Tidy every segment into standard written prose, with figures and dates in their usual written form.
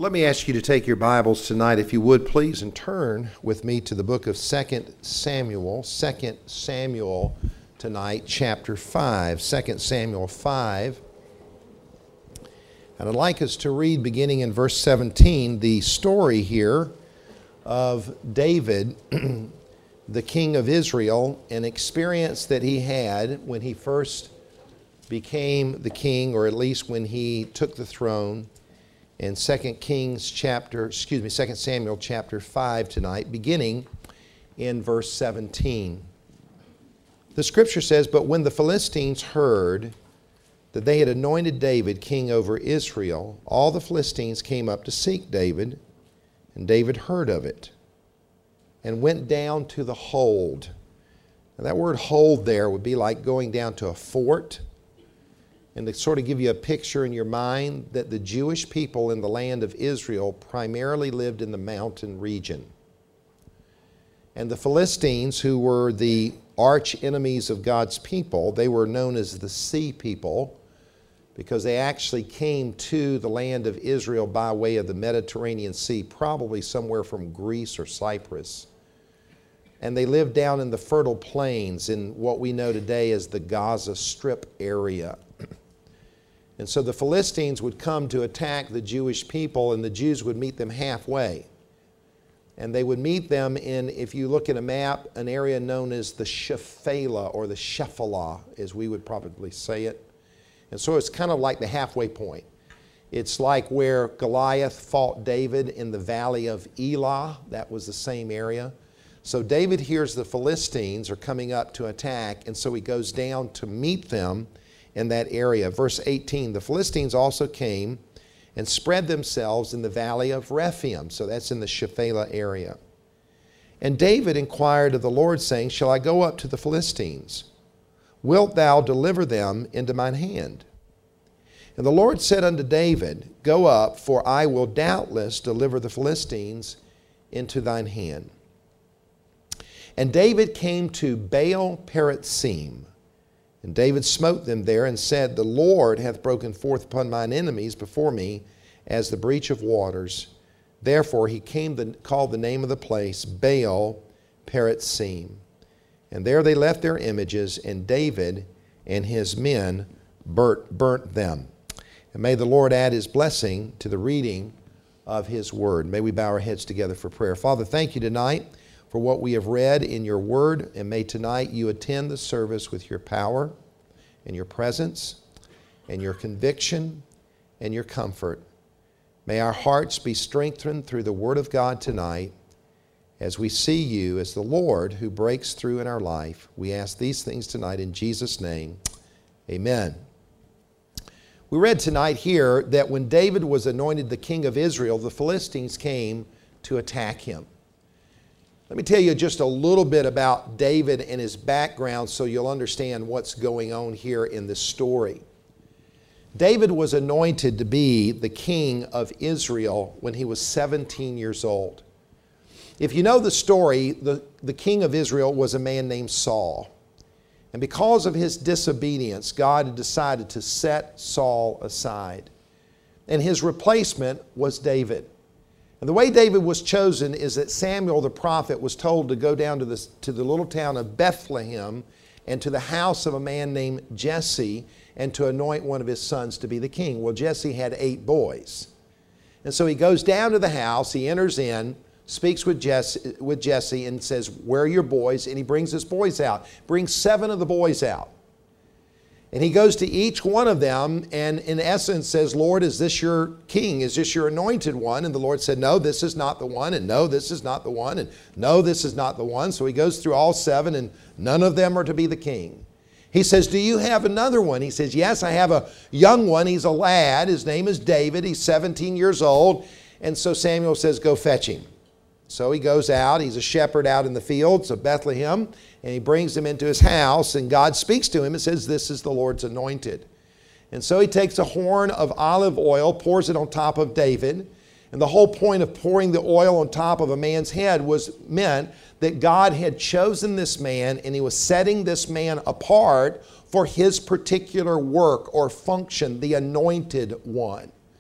Let me ask you to take your Bibles tonight, if you would, please, and turn with me to the book of 2 Samuel. 2 Samuel tonight, chapter 5. 2 Samuel 5. And I'd like us to read, beginning in verse 17, the story here of David, the king of Israel, an experience that he had when he first became the king, or at least when he took the throne. In 2 Samuel chapter 5 tonight, beginning in verse 17. The scripture says, "But when the Philistines heard that they had anointed David king over Israel, all the Philistines came up to seek David, and David heard of it, and went down to the hold." Now that word hold there would be like going down to a fort. And to sort of give you a picture in your mind that the Jewish people in the land of Israel primarily lived in the mountain region. And the Philistines, who were the arch enemies of God's people, they were known as the sea people because they actually came to the land of Israel by way of the Mediterranean Sea, probably somewhere from Greece or Cyprus. And they lived down in the fertile plains in what we know today as the Gaza Strip area. And so the Philistines would come to attack the Jewish people, and the Jews would meet them halfway. And they would meet them in, if you look at a map, an area known as the Shephelah, or the Shephelah, as we would probably say it. And so it's kind of like the halfway point. It's like where Goliath fought David in the valley of Elah. That was the same area. So David hears the Philistines are coming up to attack, and so he goes down to meet them in that area. Verse 18, "The Philistines also came and spread themselves in the valley of Rephaim." So that's in the Shephelah area. "And David inquired of the Lord, saying, Shall I go up to the Philistines? Wilt thou deliver them into mine hand? And the Lord said unto David, Go up, for I will doubtless deliver the Philistines into thine hand. And David came to Baal Perazim. And David smote them there and said, The Lord hath broken forth upon mine enemies before me as the breach of waters. Therefore he called the name of the place Baal Perazim. And there they left their images, and David and his men burnt them. And may the Lord add his blessing to the reading of his word." May we bow our heads together for prayer. Father, thank you tonight for what we have read in your word, and may tonight you attend the service with your power and your presence and your conviction and your comfort. May our hearts be strengthened through the word of God tonight as we see you as the Lord who breaks through in our life. We ask these things tonight in Jesus' name. Amen. We read tonight here that when David was anointed the king of Israel, the Philistines came to attack him. Let me tell you just a little bit about David and his background so you'll understand what's going on here in this story. David was anointed to be the king of Israel when he was 17 years old. If you know the story, the king of Israel was a man named Saul. And because of his disobedience, God had decided to set Saul aside. And his replacement was David. And the way David was chosen is that Samuel the prophet was told to go down to the little town of Bethlehem and to the house of a man named Jesse and to anoint one of his sons to be the king. Well, Jesse had 8 boys. And so he goes down to the house, he enters in, speaks with Jesse and says, "Where are your boys?" And he brings his boys out, brings 7 of the boys out. And he goes to each one of them and in essence says, "Lord, is this your king? Is this your anointed one?" And the Lord said, "No, this is not the one. And no, this is not the one. And no, this is not the one." So he goes through all 7 and none of them are to be the king. He says, "Do you have another one?" He says, "Yes, I have a young one. He's a lad. His name is David. He's 17 years old." And so Samuel says, "Go fetch him." So he goes out. He's a shepherd out in the fields of Bethlehem. And he brings him into his house, and God speaks to him and says, "This is the Lord's anointed." And so he takes a horn of olive oil, pours it on top of David. And the whole point of pouring the oil on top of a man's head meant that God had chosen this man, and he was setting this man apart for his particular work or function, the anointed one.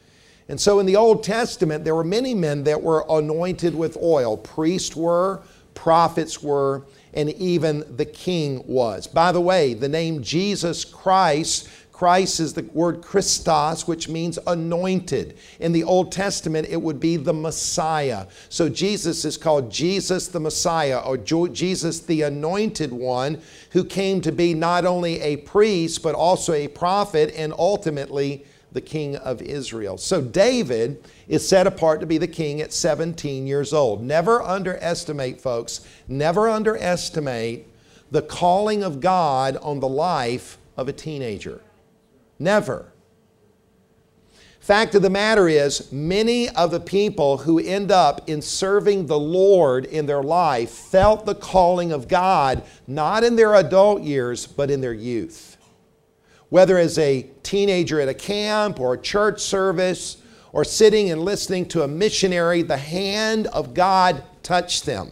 And so in the Old Testament, there were many men that were anointed with oil. Priests were, prophets were, and even the king was. By the way, the name Jesus Christ, Christ is the word Christos, which means anointed. In the Old Testament, it would be the Messiah. So Jesus is called Jesus the Messiah, or Jesus the Anointed One, who came to be not only a priest, but also a prophet, and ultimately the king of Israel. So David is set apart to be the king at 17 years old. Never underestimate, folks, never underestimate the calling of God on the life of a teenager. Never. Fact of the matter is, many of the people who end up in serving the Lord in their life felt the calling of God not in their adult years, but in their youth. Whether as a teenager at a camp or a church service or sitting and listening to a missionary, the hand of God touched them.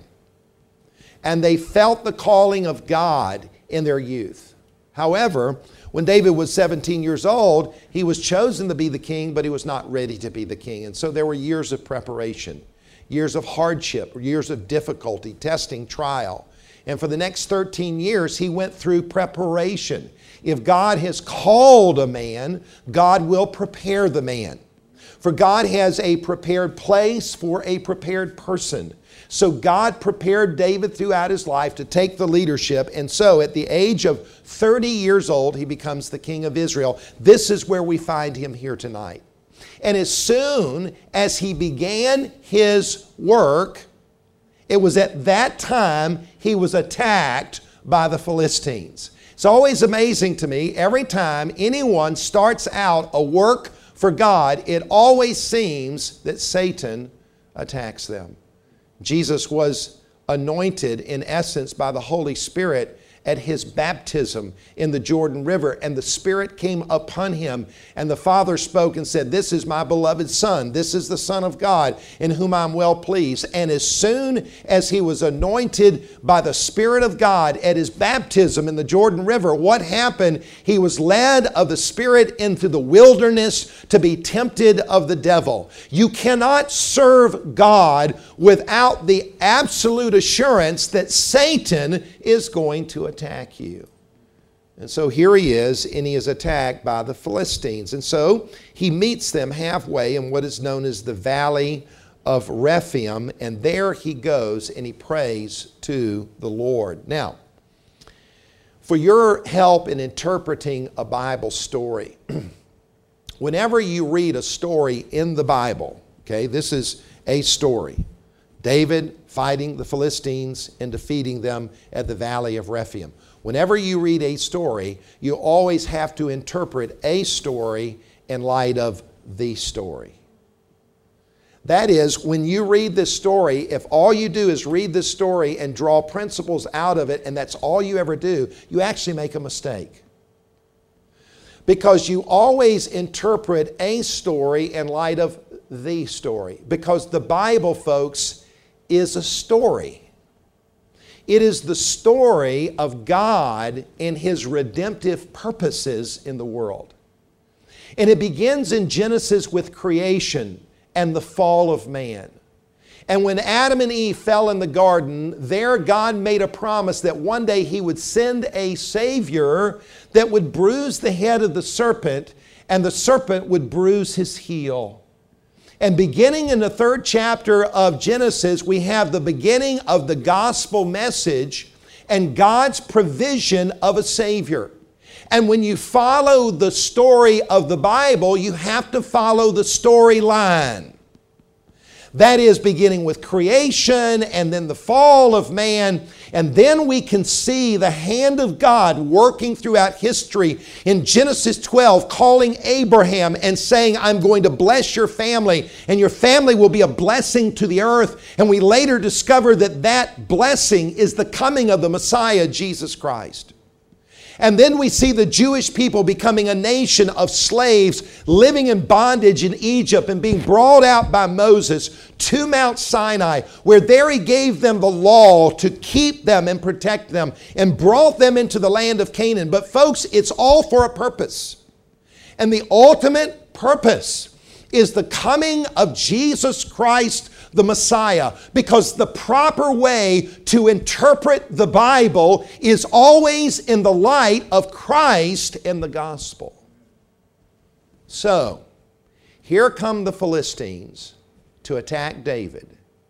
And they felt the calling of God in their youth. However, when David was 17 years old, he was chosen to be the king, but he was not ready to be the king. And so there were years of preparation, years of hardship, years of difficulty, testing, trial. And for the next 13 years, he went through preparation. If God has called a man, God will prepare the man. For God has a prepared place for a prepared person. So God prepared David throughout his life to take the leadership. And so at the age of 30 years old, he becomes the king of Israel. This is where we find him here tonight. And as soon as he began his work, it was at that time he was attacked by the Philistines. It's always amazing to me, every time anyone starts out a work for God, it always seems that Satan attacks them. Jesus was anointed, in essence, by the Holy Spirit at his baptism in the Jordan River, and the Spirit came upon him, and the Father spoke and said, "This is my beloved Son. This is the Son of God, in whom I'm well pleased." And as soon as he was anointed by the Spirit of God at his baptism in the Jordan River, what happened? He was led of the Spirit into the wilderness to be tempted of the devil. You cannot serve God without the absolute assurance that Satan is going to attack you. And so here he is, and he is attacked by the Philistines. And so he meets them halfway in what is known as the Valley of Rephaim, and there he goes and he prays to the Lord. Now, for your help in interpreting a Bible story, whenever you read a story in the Bible, okay, this is a story. David fighting the Philistines and defeating them at the Valley of Rephaim. Whenever you read a story, you always have to interpret a story in light of the story. That is, when you read this story, if all you do is read this story and draw principles out of it, and that's all you ever do, you actually make a mistake. Because you always interpret a story in light of the story. Because the Bible, folks, is a story. It is the story of God and His redemptive purposes in the world. And it begins in Genesis with creation and the fall of man. And when Adam and Eve fell in the garden, there God made a promise that one day He would send a Savior that would bruise the head of the serpent, and the serpent would bruise his heel. And beginning in the 3rd chapter of Genesis, we have the beginning of the gospel message and God's provision of a Savior. And when you follow the story of the Bible, you have to follow the storyline. That is, beginning with creation and then the fall of man. And then we can see the hand of God working throughout history in Genesis 12, calling Abraham and saying, "I'm going to bless your family, and your family will be a blessing to the earth." And we later discover that that blessing is the coming of the Messiah, Jesus Christ. And then we see the Jewish people becoming a nation of slaves, living in bondage in Egypt and being brought out by Moses to Mount Sinai, where there he gave them the law to keep them and protect them, and brought them into the land of Canaan. But folks, it's all for a purpose. And the ultimate purpose is the coming of Jesus Christ, the Messiah, because the proper way to interpret the Bible is always in the light of Christ and the gospel. So, here come the Philistines to attack David.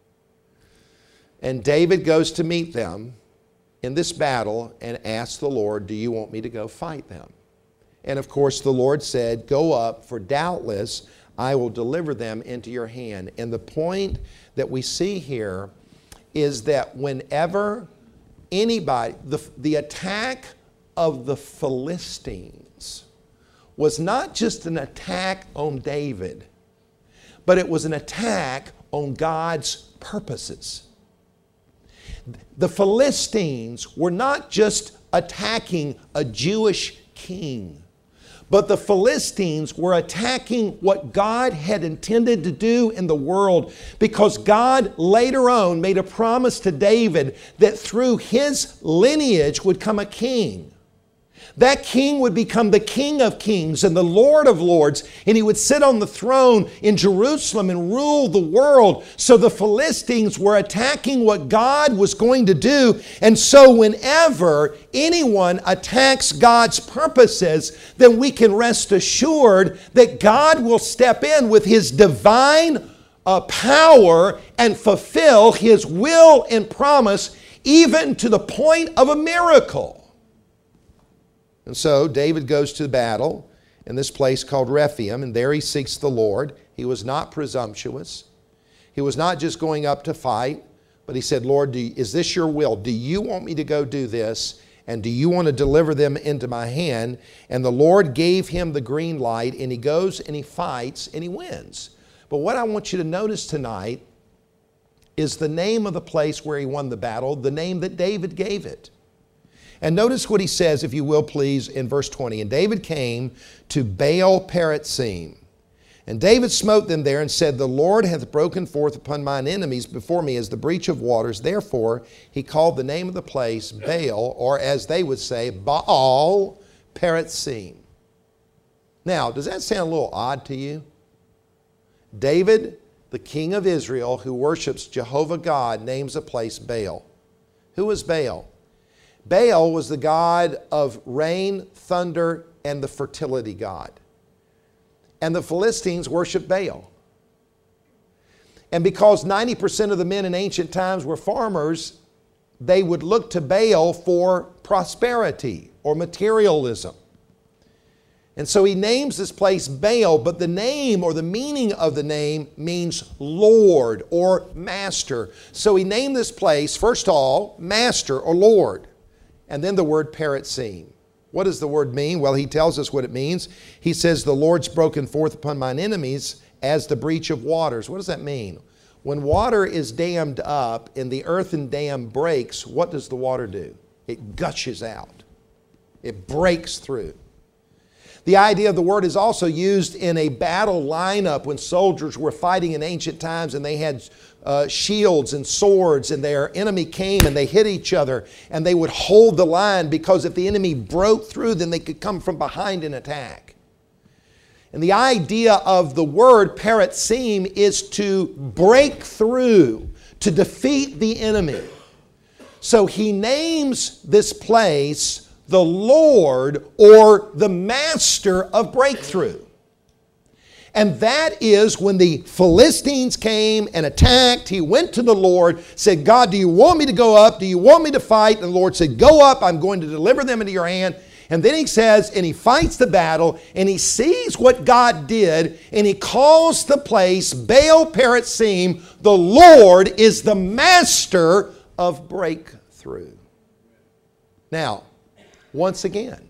And David goes to meet them in this battle and asks the Lord, do you want me to go fight them? And of course the Lord said, go up, for doubtless I will deliver them into your hand. And the point that we see here is that whenever anybody, the attack of the Philistines was not just an attack on David, but it was an attack on God's purposes. The Philistines were not just attacking a Jewish king, but the Philistines were attacking what God had intended to do in the world, because God later on made a promise to David that through his lineage would come a king. That king would become the King of Kings and the Lord of Lords, and he would sit on the throne in Jerusalem and rule the world. So the Philistines were attacking what God was going to do. And so whenever anyone attacks God's purposes, then we can rest assured that God will step in with his divine power and fulfill his will and promise, even to the point of a miracle. And so David goes to battle in this place called Rephaim, and there he seeks the Lord. He was not presumptuous. He was not just going up to fight, but he said, Lord, is this your will? Do you want me to go do this? And do you want to deliver them into my hand? And the Lord gave him the green light, and he goes and he fights and he wins. But what I want you to notice tonight is the name of the place where he won the battle, the name that David gave it. And notice what he says, if you will please, in verse 20. And David came to Baal-perazim. And David smote them there and said, the Lord hath broken forth upon mine enemies before me as the breach of waters. Therefore he called the name of the place Baal, or as they would say, Baal-perazim. Now, does that sound a little odd to you? David, the king of Israel, who worships Jehovah God, names a place Baal. Who was Baal? Baal was the god of rain, thunder, and the fertility god. And the Philistines worshiped Baal. And because 90% of the men in ancient times were farmers, they would look to Baal for prosperity or materialism. And so he names this place Baal, but the name or the meaning of the name means Lord or Master. So he named this place, first of all, Master or Lord. And then the word perazim. What does the word mean? Well, he tells us what it means. He says, the Lord's broken forth upon mine enemies as the breach of waters. What does that mean? When water is dammed up and the earthen dam breaks, what does the water do? It gushes out. It breaks through. The idea of the word is also used in a battle lineup when soldiers were fighting in ancient times and they had shields and swords, and their enemy came and they hit each other, and they would hold the line, because if the enemy broke through, then they could come from behind and attack. And the idea of the word perazim is to break through, to defeat the enemy. So he names this place the Lord, or the Master of breakthrough. And that is when the Philistines came and attacked. He went to the Lord, said, God, do you want me to go up? Do you want me to fight? And the Lord said, go up. I'm going to deliver them into your hand. And then he says, and he fights the battle, and he sees what God did, and he calls the place Baal-perazim. The Lord is the Master of breakthrough. Now, once again,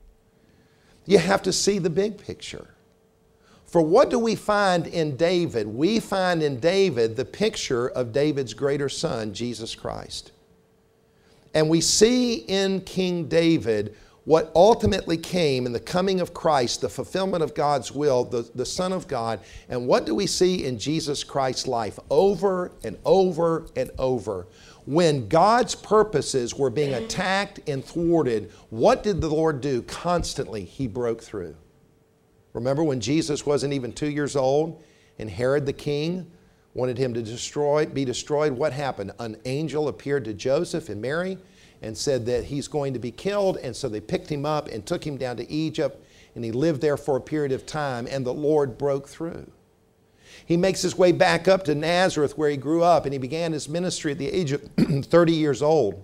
you have to see the big picture. For what do we find in David? We find in David the picture of David's greater son, Jesus Christ. And we see in King David what ultimately came in the coming of Christ, the fulfillment of God's will, the Son of God. And what do we see in Jesus Christ's life over and over and over? When God's purposes were being attacked and thwarted, what did the Lord do constantly? He broke through. Remember when Jesus wasn't even 2 years old and Herod the king wanted him to be destroyed? What happened? An angel appeared to Joseph and Mary and said that he's going to be killed. And so they picked him up and took him down to Egypt, and he lived there for a period of time, and the Lord broke through. He makes his way back up to Nazareth where he grew up, and he began his ministry at the age of 30 years old.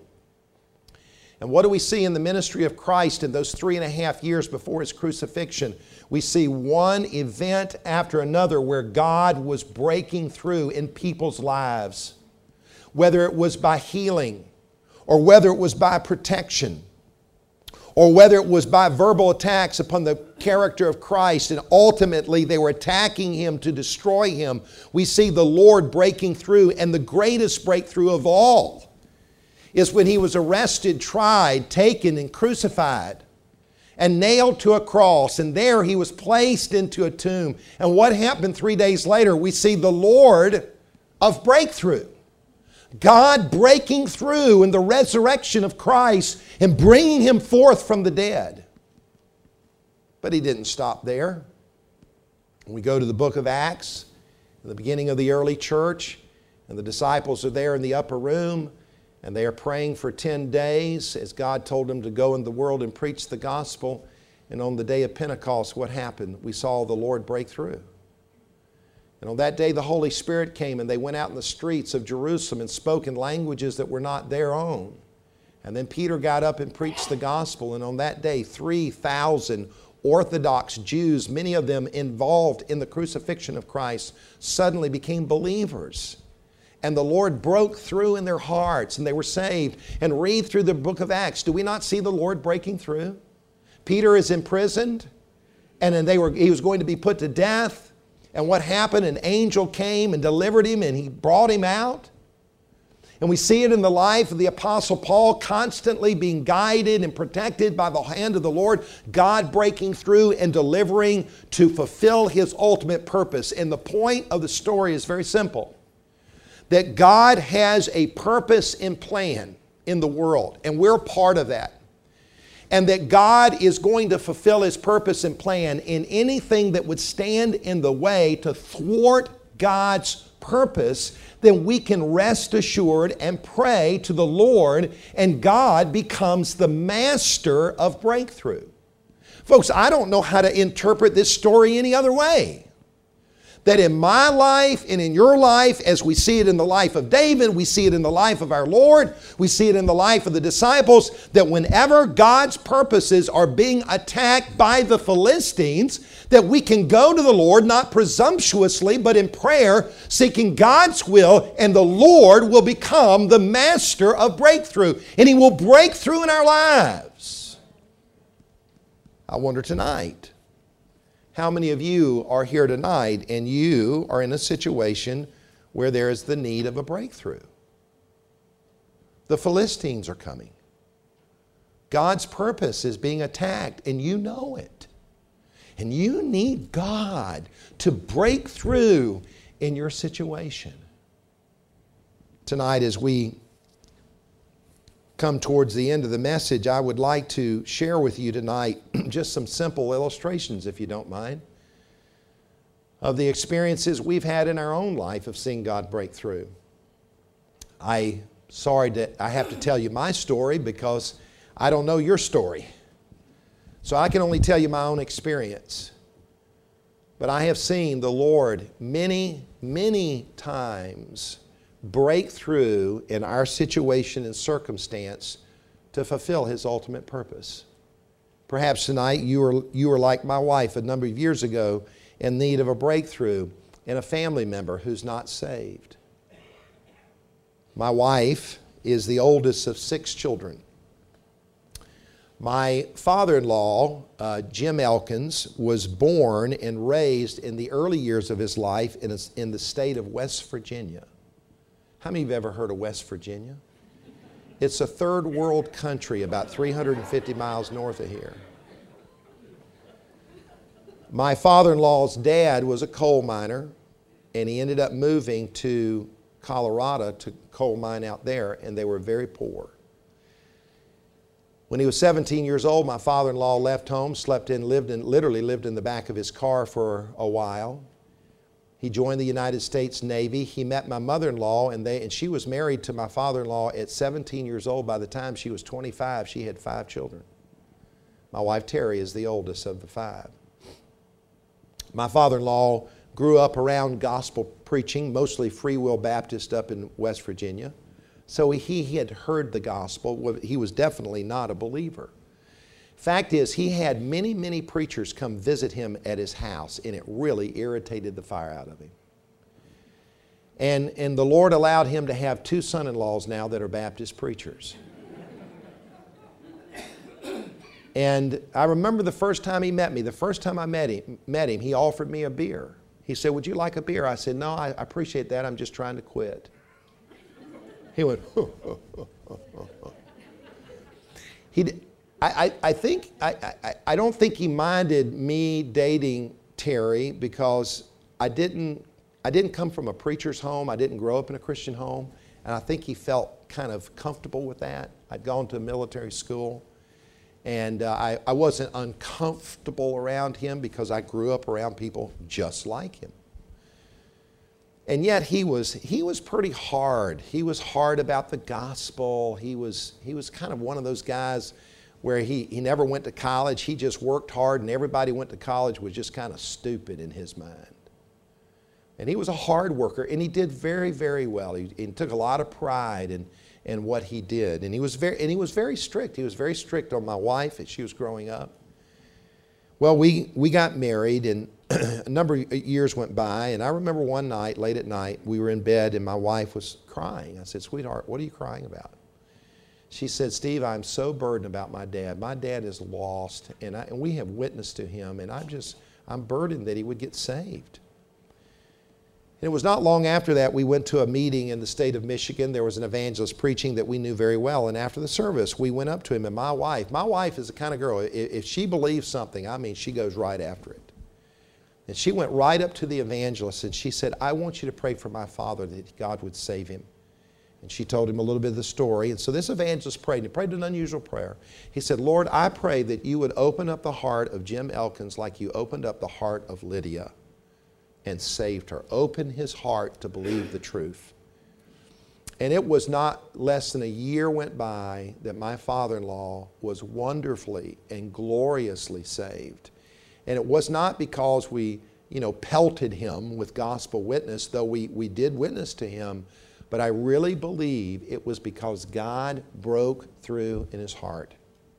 And what do we see in the ministry of Christ in those 3.5 years before his crucifixion? We see one event after another where God was breaking through in people's lives. Whether it was by healing, or whether it was by protection, or whether it was by verbal attacks upon the character of Christ, and ultimately they were attacking him to destroy him. We see the Lord breaking through, and the greatest breakthrough of all is when he was arrested, tried, taken, and crucified, and nailed to a cross, and there he was placed into a tomb. And what happened 3 days later? We see the Lord of breakthrough. God breaking through in the resurrection of Christ and bringing him forth from the dead. But he didn't stop there. When we go to the book of Acts, in the beginning of the early church, and the disciples are there in the upper room, and they are praying for 10 days as God told them to go in the world and preach the gospel. And on the day of Pentecost, what happened? We saw the Lord break through. And on that day, the Holy Spirit came, and they went out in the streets of Jerusalem and spoke in languages that were not their own. And then Peter got up and preached the gospel. And on that day, 3,000 Orthodox Jews, many of them involved in the crucifixion of Christ, suddenly became believers. And the Lord broke through in their hearts, and they were saved. And read through the book of Acts. Do we not see the Lord breaking through? Peter is imprisoned, and then he was going to be put to death. And what happened? An angel came and delivered him, and he brought him out. And we see it in the life of the Apostle Paul, constantly being guided and protected by the hand of the Lord, God breaking through and delivering to fulfill his ultimate purpose. And the point of the story is very simple, that God has a purpose and plan in the world, and we're part of that. And that God is going to fulfill his purpose and plan in anything that would stand in the way to thwart God's purpose, then we can rest assured and pray to the Lord, and God becomes the master of breakthrough. Folks, I don't know how to interpret this story any other way. That in my life and in your life, as we see it in the life of David, we see it in the life of our Lord, we see it in the life of the disciples, that whenever God's purposes are being attacked by the Philistines, that we can go to the Lord, not presumptuously, but in prayer, seeking God's will, and the Lord will become the master of breakthrough, and he will break through in our lives. I wonder tonight, how many of you are here tonight and you are in a situation where there is the need of a breakthrough? The Philistines are coming. God's purpose is being attacked, and you know it. And you need God to break through in your situation. Tonight, as we come towards the end of the message, I would like to share with you tonight just some simple illustrations, if you don't mind, of the experiences we've had in our own life of seeing God break through. I'm sorry that I have to tell you my story because I don't know your story. So I can only tell you my own experience. But I have seen the Lord many, many times break through in our situation and circumstance to fulfill his ultimate purpose. Perhaps tonight you are like my wife a number of years ago, in need of a breakthrough in a family member who's not saved. My wife is the oldest of 6 children. My father-in-law, Jim Elkins, was born and raised in the early years of his life in the state of West Virginia. How many of you have ever heard of West Virginia? It's a third world country about 350 miles north of here. My father-in-law's dad was a coal miner, and he ended up moving to Colorado to coal mine out there, and they were very poor. When he was 17 years old, my father-in-law left home, literally lived in the back of his car for a while. He joined the United States Navy. He met my mother-in-law, and she was married to my father-in-law at 17 years old. By the time she was 25, she had 5 children. My wife, Terry, is the oldest of the 5. My father-in-law grew up around gospel preaching, mostly Free Will Baptist up in West Virginia. So he had heard the gospel. He was definitely not a believer. Fact is, he had many, many preachers come visit him at his house, and it really irritated the fire out of him. And the Lord allowed him to have 2 son-in-laws now that are Baptist preachers. And I remember the first time he met me, the first time I met him, he offered me a beer. He said, "Would you like a beer?" I said, "No, I appreciate that. I'm just trying to quit." He went, I don't think he minded me dating Terry because I didn't come from a preacher's home. I didn't grow up in a Christian home. And I think he felt kind of comfortable with that. I'd gone to military school. And I wasn't uncomfortable around him because I grew up around people just like him. And yet he was pretty hard. He was hard about the gospel. He was kind of one of those guys where he never went to college. He just worked hard, and everybody went to college was just kind of stupid in his mind. And he was a hard worker, and he did very, very well. He took a lot of pride in what he did. And he was very strict. He was very strict on my wife as she was growing up. Well, we got married, and a number of years went by, and I remember one night, late at night, we were in bed, and my wife was crying. I said, "Sweetheart, what are you crying about?" She said, "Steve, I'm so burdened about my dad. My dad is lost, and we have witnessed to him, and I'm burdened that he would get saved." And it was not long after that we went to a meeting in the state of Michigan. There was an evangelist preaching that we knew very well. And after the service, we went up to him, and my wife is the kind of girl, if she believes something, I mean, she goes right after it. And she went right up to the evangelist and she said, "I want you to pray for my father that God would save him." And she told him a little bit of the story. And so this evangelist prayed. He prayed an unusual prayer. He said, "Lord, I pray that you would open up the heart of Jim Elkins like you opened up the heart of Lydia and saved her. Open his heart to believe the truth." And it was not less than a year went by that my father-in-law was wonderfully and gloriously saved. And it was not because we, pelted him with gospel witness, though we did witness to him, but I really believe it was because God broke through in his heart.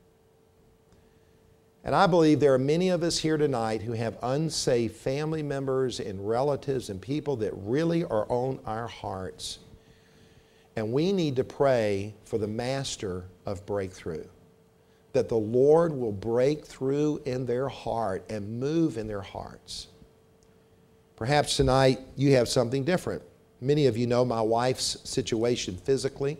And I believe there are many of us here tonight who have unsaved family members and relatives and people that really are on our hearts. And we need to pray for the master of breakthrough, that the Lord will break through in their heart and move in their hearts. Perhaps tonight you have something different. Many of you know my wife's situation physically.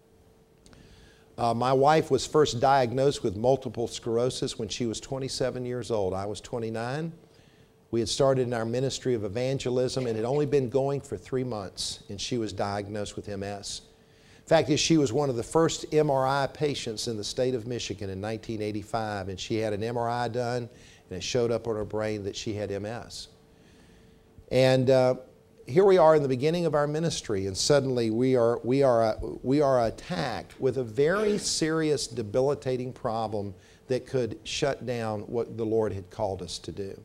My wife was first diagnosed with multiple sclerosis when she was 27 years old. I was 29. We had started in our ministry of evangelism and had only been going for 3 months, and she was diagnosed with MS. Fact is, she was one of the first MRI patients in the state of Michigan in 1985, and she had an MRI done, and it showed up on her brain that she had MS. And here we are in the beginning of our ministry, and suddenly we are attacked with a very serious, debilitating problem that could shut down what the Lord had called us to do.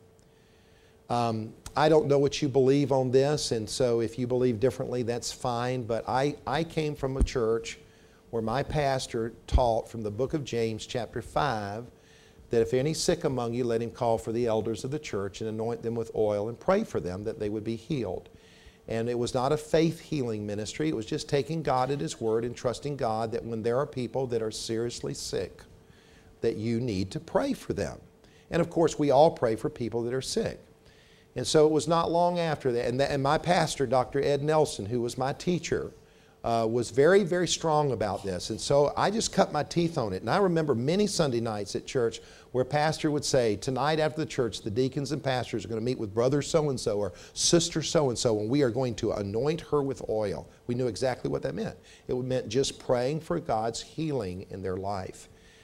I don't know what you believe on this, and so if you believe differently, that's fine, but I came from a church where my pastor taught from the book of James, chapter 5, that if any sick among you, let him call for the elders of the church and anoint them with oil and pray for them that they would be healed. And it was not a faith healing ministry. It was just taking God at his word and trusting God that when there are people that are seriously sick, that you need to pray for them. And of course, we all pray for people that are sick. And so it was not long after that. And my pastor, Dr. Ed Nelson, who was my teacher, was very, very strong about this. And so I just cut my teeth on it. And I remember many Sunday nights at church where pastor would say, tonight after the church, the deacons and pastors are going to meet with brother so-and-so or sister so-and-so, and we are going to anoint her with oil. We knew exactly what that meant. It meant just praying for God's healing in their life.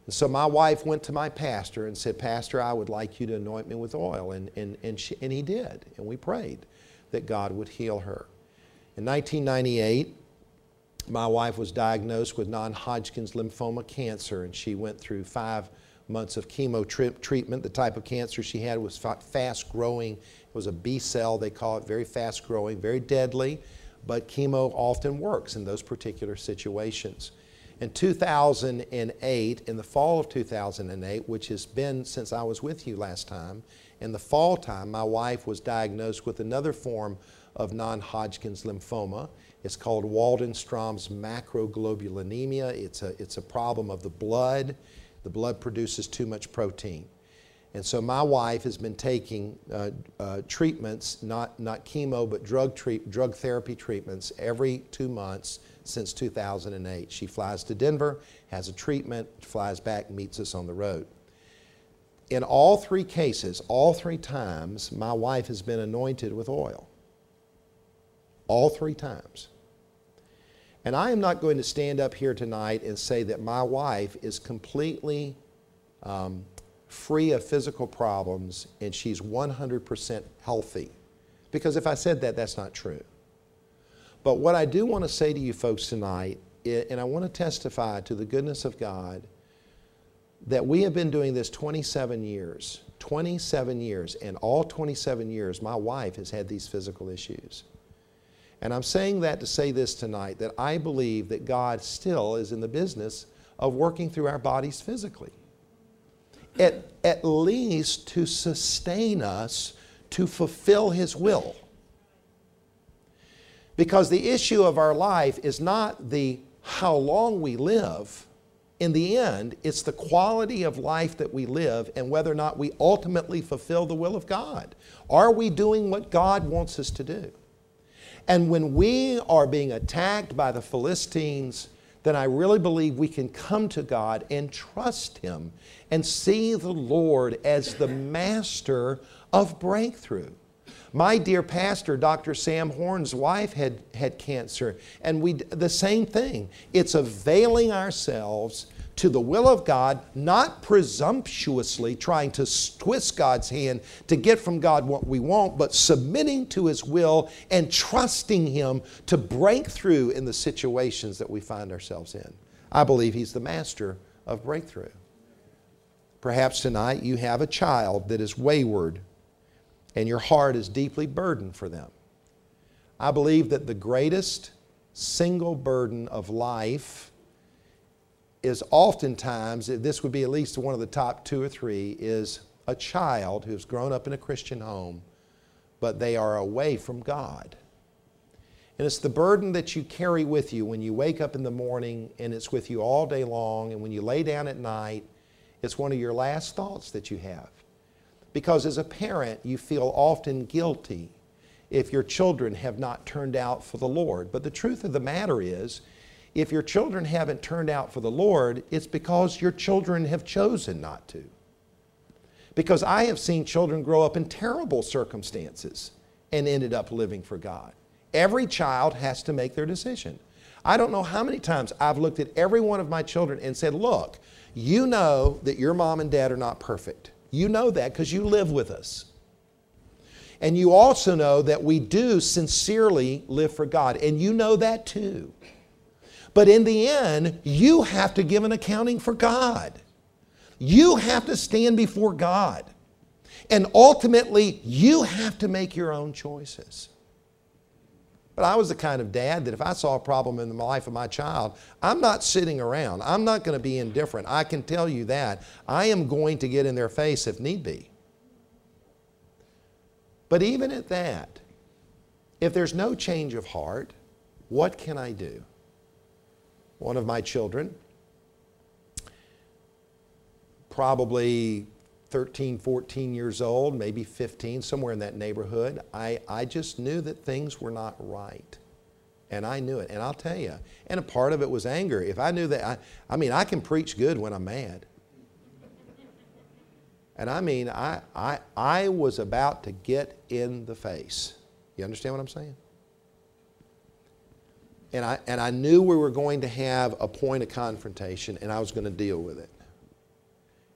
So my wife went to my pastor and said, Pastor, I would like you to anoint me with oil. And he did. And we prayed that God would heal her. In 1998, my wife was diagnosed with non-Hodgkin's lymphoma cancer, and she went through 5 months of chemo treatment. The type of cancer she had was fast growing. It was a B cell, they call it, very fast growing, very deadly, but chemo often works in those particular situations. In 2008, in the fall of 2008, which has been since I was with you last time, in the fall time, my wife was diagnosed with another form of non-Hodgkin's lymphoma. It's called Waldenstrom's macroglobulinemia. It's a problem of the blood. The blood produces too much protein. And so my wife has been taking treatments, not chemo, but drug therapy treatments every 2 months since 2008. She flies to Denver, has a treatment, flies back, meets us on the road. In all 3 cases, all 3 times, my wife has been anointed with oil. All 3 times. And I am not going to stand up here tonight and say that my wife is completely free of physical problems and she's 100% healthy. Because if I said that, that's not true. But what I do want to say to you folks tonight, and I want to testify to the goodness of God, that we have been doing this 27 years. 27 years, and all 27 years, my wife has had these physical issues. And I'm saying that to say this tonight, that I believe that God still is in the business of working through our bodies physically. At least to sustain us to fulfill His will. Because the issue of our life is not how long we live. In the end, it's the quality of life that we live and whether or not we ultimately fulfill the will of God. Are we doing what God wants us to do? And when we are being attacked by the Philistines, then I really believe we can come to God and trust Him and see the Lord as the master of breakthrough. My dear pastor, Dr. Sam Horn's wife had cancer, and the same thing. It's availing ourselves to the will of God, not presumptuously trying to twist God's hand to get from God what we want, but submitting to His will and trusting Him to break through in the situations that we find ourselves in. I believe He's the master of breakthrough. Perhaps tonight you have a child that is wayward and your heart is deeply burdened for them. I believe that the greatest single burden of life is oftentimes, this would be at least one of the top 2 or 3, is a child who's grown up in a Christian home, but they are away from God. And it's the burden that you carry with you when you wake up in the morning, and it's with you all day long, and when you lay down at night, it's one of your last thoughts that you have. Because as a parent, you feel often guilty if your children have not turned out for the Lord. But the truth of the matter is, if your children haven't turned out for the Lord, it's because your children have chosen not to. Because I have seen children grow up in terrible circumstances and ended up living for God. Every child has to make their decision. I don't know how many times I've looked at every one of my children and said, look, you know that your mom and dad are not perfect. You know that because you live with us. And you also know that we do sincerely live for God. And you know that too. But in the end, you have to give an accounting for God. You have to stand before God. And ultimately, you have to make your own choices. But I was the kind of dad that if I saw a problem in the life of my child, I'm not sitting around. I'm not going to be indifferent. I can tell you that. I am going to get in their face if need be. But even at that, if there's no change of heart, what can I do? One of my children, probably 13, 14 years old, maybe 15, somewhere in that neighborhood, I just knew that things were not right. And I knew it. And I'll tell you, and a part of it was anger. If I knew that, I can preach good when I'm mad. And I was about to get in the face. You understand what I'm saying? And I knew we were going to have a point of confrontation, and I was going to deal with it.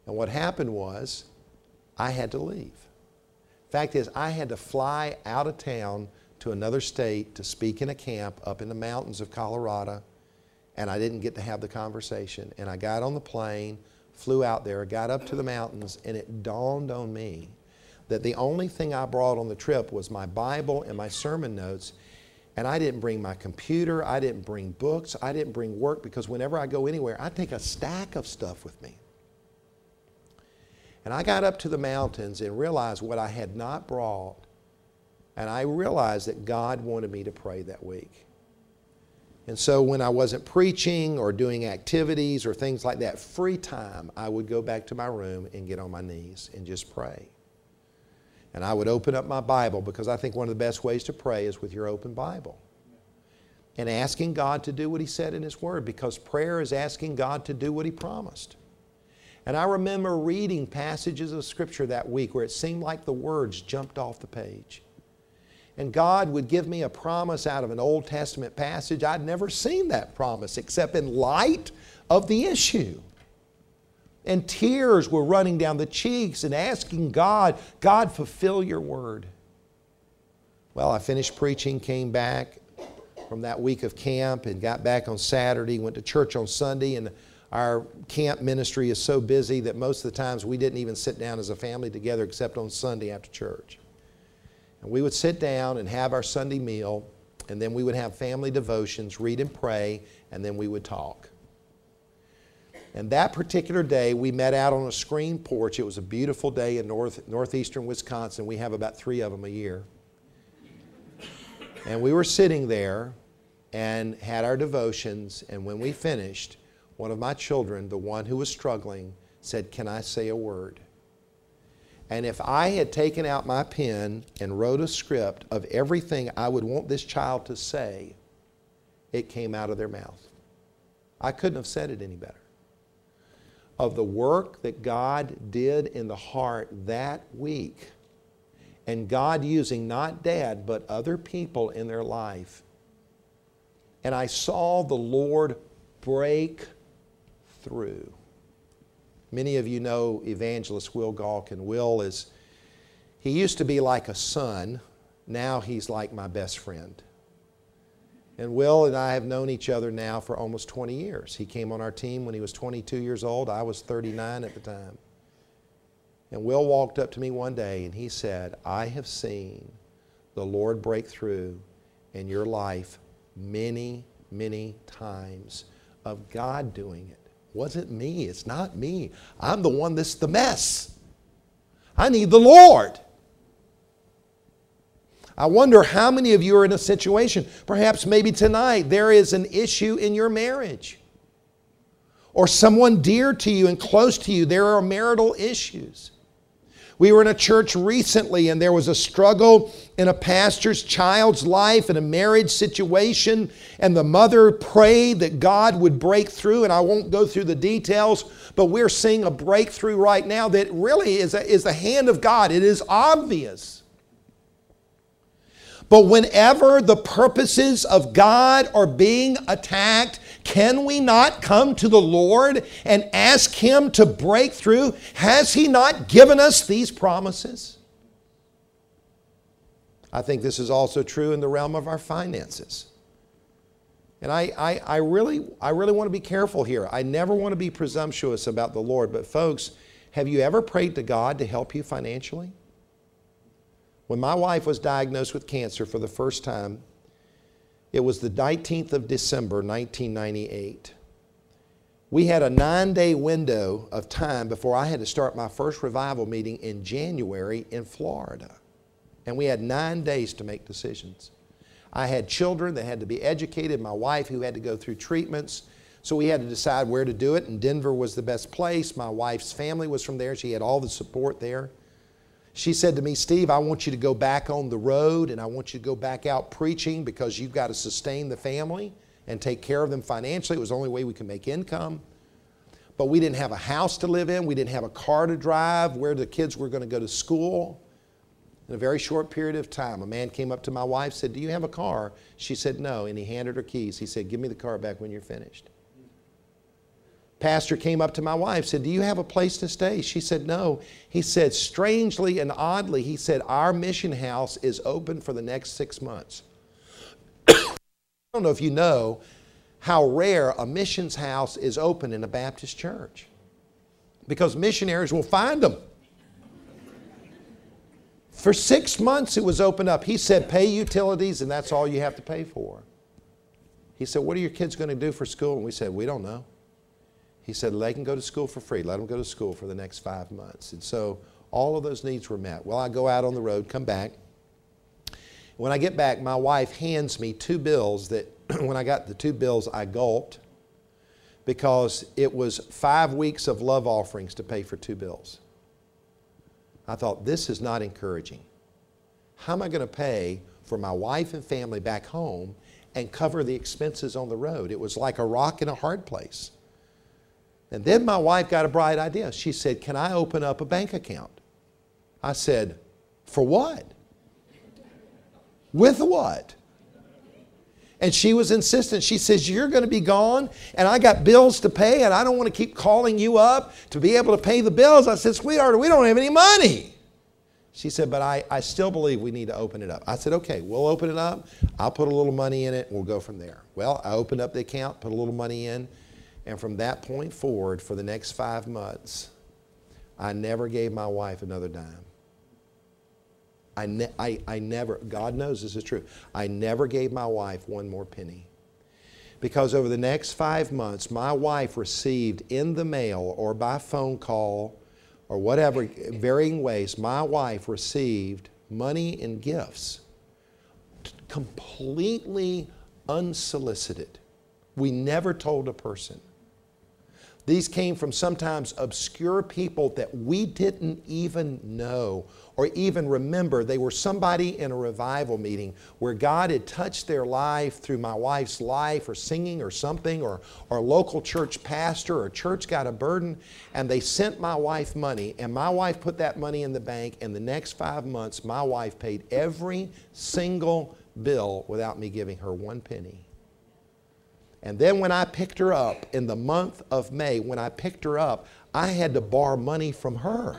And what happened was I had to leave. Fact is, I had to fly out of town to another state to speak in a camp up in the mountains of Colorado, and I didn't get to have the conversation. And I got on the plane, flew out there, got up to the mountains, and it dawned on me that the only thing I brought on the trip was my Bible and my sermon notes. And I didn't bring my computer, I didn't bring books, I didn't bring work, because whenever I go anywhere, I take a stack of stuff with me. And I got up to the mountains and realized what I had not brought. And I realized that God wanted me to pray that week. And so when I wasn't preaching or doing activities or things like that, free time, I would go back to my room and get on my knees and just pray. And I would open up my Bible, because I think one of the best ways to pray is with your open Bible. And asking God to do what He said in His Word, because prayer is asking God to do what He promised. And I remember reading passages of Scripture that week where it seemed like the words jumped off the page. And God would give me a promise out of an Old Testament passage. I'd never seen that promise except in light of the issue. And tears were running down the cheeks and asking God, God, fulfill your word. Well, I finished preaching, came back from that week of camp and got back on Saturday, went to church on Sunday, and our camp ministry is so busy that most of the times we didn't even sit down as a family together except on Sunday after church. And we would sit down and have our Sunday meal, and then we would have family devotions, read and pray, and then we would talk. And that particular day, we met out on a screen porch. It was a beautiful day in northeastern Wisconsin. We have about 3 of them a year. And we were sitting there and had our devotions, and when we finished, one of my children, the one who was struggling, said, "Can I say a word?" And if I had taken out my pen and wrote a script of everything I would want this child to say, it came out of their mouth. I couldn't have said it any better. Of the work that God did in the heart that week, and God using not Dad, but other people in their life. And I saw the Lord break through. Many of you know evangelist Will Galkin. Will he used to be like a son. Now he's like my best friend. And Will and I have known each other now for almost 20 years. He came on our team when he was 22 years old. I was 39 at the time. And Will walked up to me one day and he said, "I have seen the Lord break through in your life many, many times of God doing it. Wasn't me. It's not me. I'm the one that's the mess. I need the Lord." I wonder how many of you are in a situation, perhaps maybe tonight, there is an issue in your marriage. Or someone dear to you and close to you, there are marital issues. We were in a church recently and there was a struggle in a pastor's child's life in a marriage situation, and the mother prayed that God would break through, and I won't go through the details, but we're seeing a breakthrough right now that really is the hand of God. It is obvious. But whenever the purposes of God are being attacked, can we not come to the Lord and ask Him to break through? Has He not given us these promises? I think this is also true in the realm of our finances. And I really want to be careful here. I never want to be presumptuous about the Lord. But folks, have you ever prayed to God to help you financially? When my wife was diagnosed with cancer for the first time, it was the 19th of December, 1998. We had a 9-day window of time before I had to start my first revival meeting in January in Florida. And we had 9 days to make decisions. I had children that had to be educated, my wife who had to go through treatments. So we had to decide where to do it, and Denver was the best place. My wife's family was from there. She had all the support there. She said to me, "Steve, I want you to go back on the road, and I want you to go back out preaching because you've got to sustain the family and take care of them financially." It was the only way we could make income. But we didn't have a house to live in. We didn't have a car to drive, where the kids were going to go to school. In a very short period of time, a man came up to my wife, said, "Do you have a car?" She said, "No," and he handed her keys. He said, "Give me the car back when you're finished." pastor came up to my wife, said, "Do you have a place to stay?" She said, "No." He said, strangely and oddly, he said, "Our mission house is open for the next 6 months." I don't know if you know how rare a missions house is open in a Baptist church, because missionaries will find them. For 6 months it was opened up. He said, "Pay utilities and that's all you have to pay for." He said, "What are your kids going to do for school?" And we said, "We don't know." He said, "They can go to school for free. Let them go to school for the next 5 months." And so all of those needs were met. Well, I go out on the road, come back. When I get back, my wife hands me 2 bills that when I got the 2 bills, I gulped, because it was 5 weeks of love offerings to pay for 2 bills. I thought, this is not encouraging. How am I going to pay for my wife and family back home and cover the expenses on the road? It was like a rock in a hard place. And then my wife got a bright idea. She said, "Can I open up a bank account?" I said, "For what? With what?" And she was insistent. She says, "You're going to be gone, and I got bills to pay, and I don't want to keep calling you up to be able to pay the bills." I said, "Sweetheart, we don't have any money." She said, "But I still believe we need to open it up." I said, "Okay, we'll open it up. I'll put a little money in it, and we'll go from there." Well, I opened up the account, put a little money in, and from that point forward, for the next 5 months, I never gave my wife another dime. I never, God knows this is true, I never gave my wife one more penny. Because over the next 5 months, my wife received in the mail or by phone call or whatever, varying ways, my wife received money and gifts completely unsolicited. We never told a person. These came from sometimes obscure people that we didn't even know or even remember. They were somebody in a revival meeting where God had touched their life through my wife's life or singing or something, or a local church pastor or church got a burden, and they sent my wife money, and my wife put that money in the bank, and the next 5 months my wife paid every single bill without me giving her one penny. And then when I picked her up in the month of May, when I picked her up, I had to borrow money from her.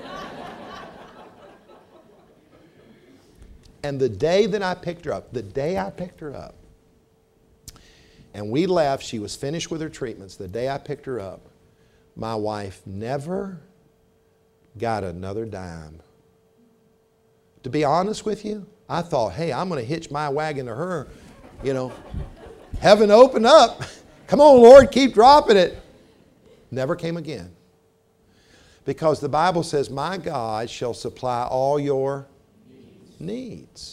And the day that I picked her up, and we left, she was finished with her treatments, the day I picked her up, my wife never got another dime. To be honest with you, I thought, hey, I'm going to hitch my wagon to her, you know. Heaven open up. Come on, Lord, keep dropping it. Never came again. Because the Bible says, my God shall supply all your needs.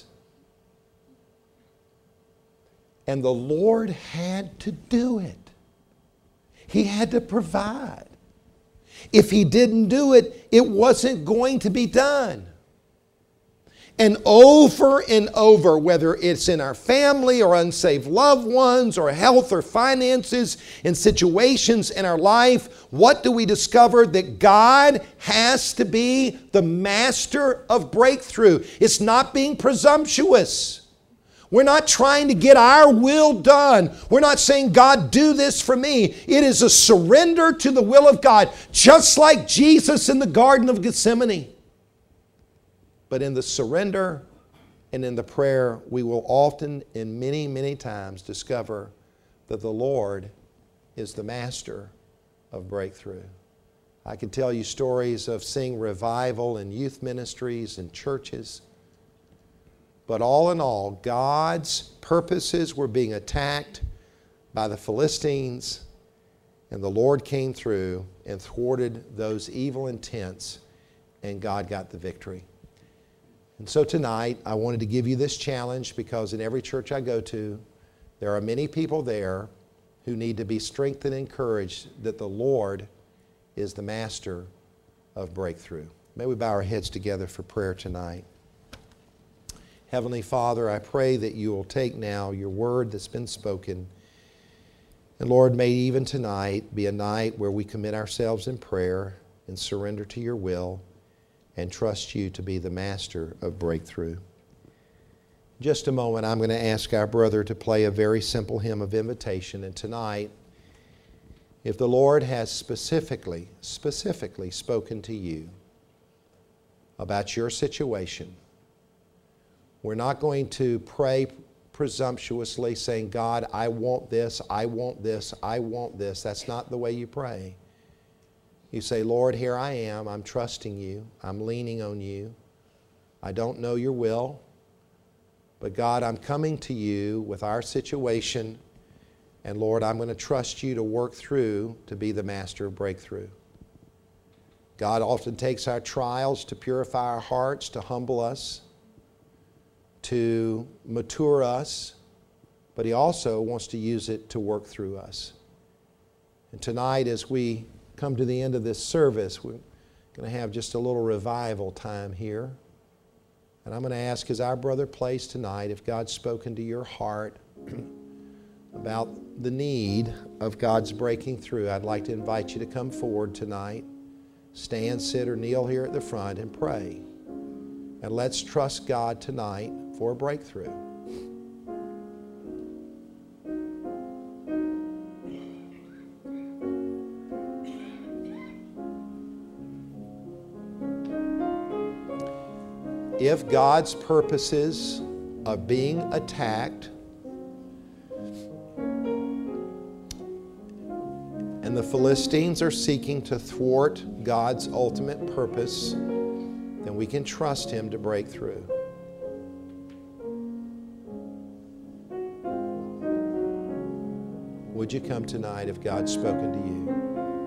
And the Lord had to do it. He had to provide. If He didn't do it, it wasn't going to be done. And over, whether it's in our family or unsaved loved ones or health or finances, in situations in our life, what do we discover? That God has to be the master of breakthrough. It's not being presumptuous. We're not trying to get our will done. We're not saying, God, do this for me. It is a surrender to the will of God, just like Jesus in the Garden of Gethsemane. But in the surrender and in the prayer, we will often and many, many times discover that the Lord is the master of breakthrough. I can tell you stories of seeing revival in youth ministries and churches. But all in all, God's purposes were being attacked by the Philistines, and the Lord came through and thwarted those evil intents, and God got the victory. And so tonight, I wanted to give you this challenge, because in every church I go to, there are many people there who need to be strengthened and encouraged that the Lord is the master of breakthrough. May we bow our heads together for prayer tonight. Heavenly Father, I pray that you will take now your word that's been spoken. And Lord, may even tonight be a night where we commit ourselves in prayer and surrender to your will and trust you to be the master of breakthrough. In just a moment, I'm going to ask our brother to play a very simple hymn of invitation. And tonight, If the Lord has specifically spoken to you about your situation, we're not going to pray presumptuously saying, God, I want this, I want this, I want this. That's not the way you pray. You say, Lord, here I am. I'm trusting you. I'm leaning on you. I don't know your will, but God, I'm coming to you with our situation, and Lord, I'm going to trust you to work through to be the master of breakthrough. God often takes our trials to purify our hearts, to humble us, to mature us, but He also wants to use it to work through us. And tonight, as we come to the end of this service, we're going to have just a little revival time here. And I'm going to ask, as our brother plays tonight, if God's spoken to your heart about the need of God's breaking through, I'd like to invite you to come forward tonight. Stand, sit, or kneel here at the front and pray. And let's trust God tonight for a breakthrough. If God's purposes are being attacked and the Philistines are seeking to thwart God's ultimate purpose, then we can trust Him to break through. Would you come tonight if God's spoken to you?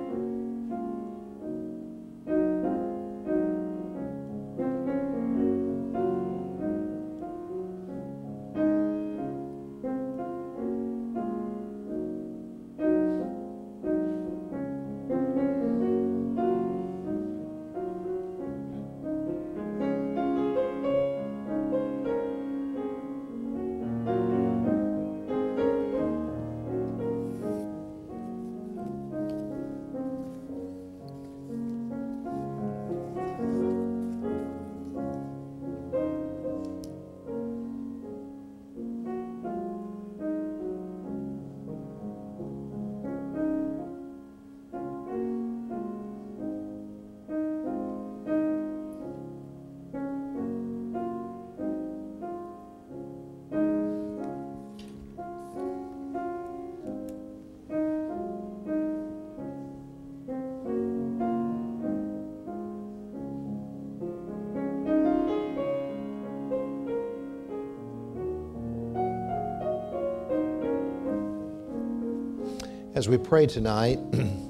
As we pray tonight,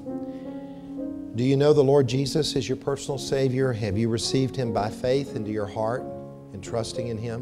do you know the Lord Jesus is your personal Savior? Have you received Him by faith into your heart and trusting in Him?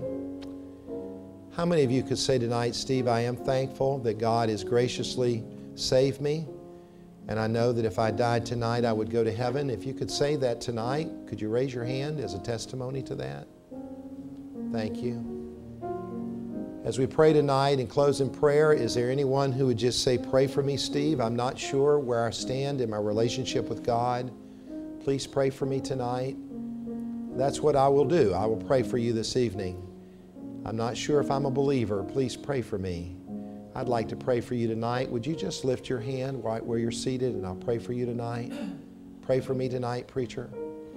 How many of you could say tonight, Steve, I am thankful that God has graciously saved me, and I know that if I died tonight, I would go to heaven? If you could say that tonight, could you raise your hand as a testimony to that? Thank you. As we pray tonight and close in prayer, is there anyone who would just say, pray for me, Steve? I'm not sure where I stand in my relationship with God. Please pray for me tonight. That's what I will do. I will pray for you this evening. I'm not sure if I'm a believer. Please pray for me. I'd like to pray for you tonight. Would you just lift your hand right where you're seated, and I'll pray for you tonight. Pray for me tonight, preacher.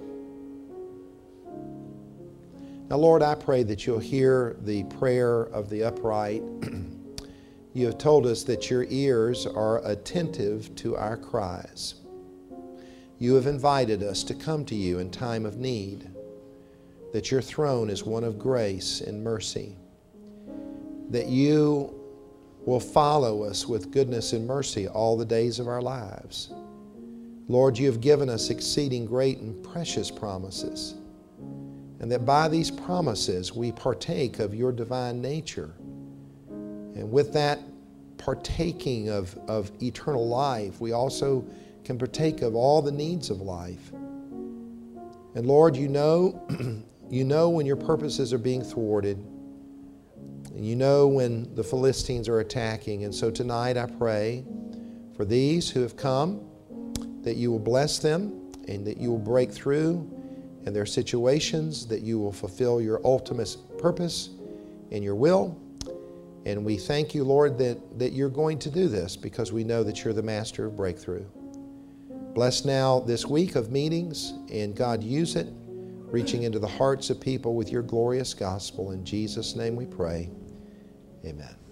Now, Lord, I pray that you'll hear the prayer of the upright. You have told us that your ears are attentive to our cries. You have invited us to come to you in time of need, that your throne is one of grace and mercy, that you will follow us with goodness and mercy all the days of our lives. Lord, you have given us exceeding great and precious promises, and that by these promises we partake of your divine nature. And with that partaking of eternal life, we also can partake of all the needs of life. And Lord, you know when your purposes are being thwarted, and you know when the Philistines are attacking. And so tonight I pray for these who have come, that you will bless them and that you will break through in their situations, that you will fulfill your ultimate purpose and your will. And we thank you, Lord, that you're going to do this because we know that you're the master of breakthrough. Bless now this week of meetings, and God, use it, reaching into the hearts of people with your glorious gospel. In Jesus' name we pray. Amen.